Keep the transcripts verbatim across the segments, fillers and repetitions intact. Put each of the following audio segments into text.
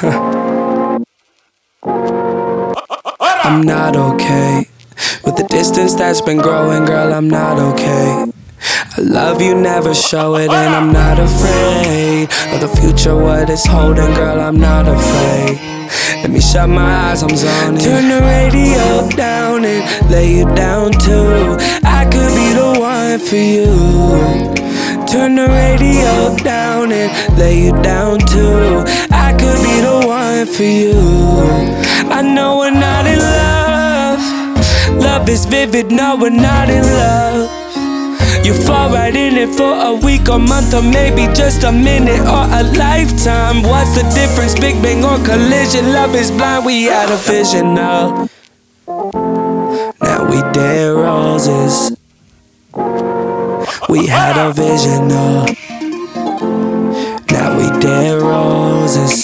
I'm not okay with the distance that's been growing, girl, I'm not okay. I love you, never show it, and I'm not afraid of the future, what it's holding, girl, I'm not afraid. Let me shut my eyes, I'm zoning. Turn the radio down and lay you down too. I could be the one for you. Turn the radio down and lay you down too. I could be the one for you. I know we're not in love. Love is vivid, no, we're not in love. You fall right in it for a week, a month, or maybe just a minute or a lifetime. What's the difference, Big Bang or collision? Love is blind, we had a vision now. Now we dead roses. We had a vision now. Now we dead roses.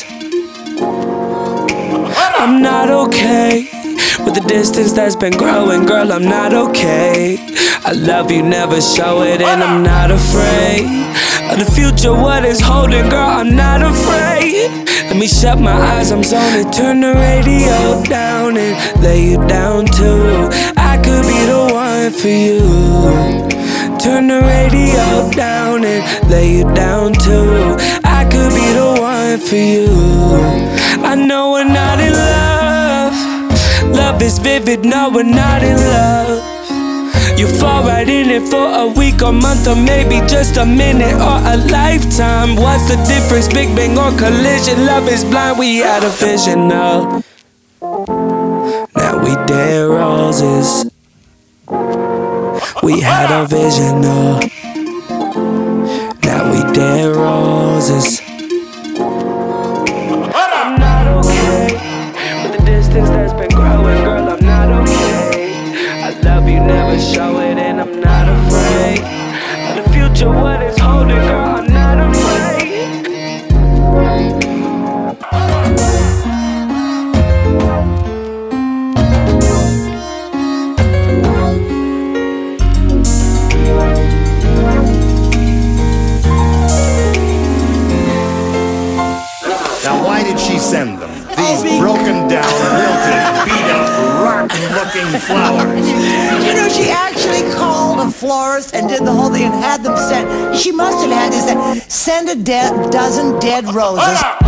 I'm not okay with the distance that's been growing, girl, I'm not okay. I love you, never show it, and I'm not afraid of the future, what it's holding, girl, I'm not afraid. Let me shut my eyes, I'm zoning. Turn the radio down and lay you down too. I could be the one for you. Turn the radio down and lay you down too. I could be the one for you. I know we're not in love. Love is vivid, no, we're not in love. You fall right in it for a week, a month, or maybe just a minute or a lifetime. What's the difference, Big Bang or collision? Love is blind, we had a vision now. Now we dead roses. We had a vision now. Now we dead roses. I'm not okay with the distance that's been growing, girl, I'm not okay. I love you, never show it, and I'm not afraid of the future, what it's holding, girl, I'm not afraid. Now why did she send them? These broken down, wilted, beat up, rotten-looking flowers. You know, she actually called a florist and did the whole thing and had them sent. She must have had to send, send a de- dozen dead roses.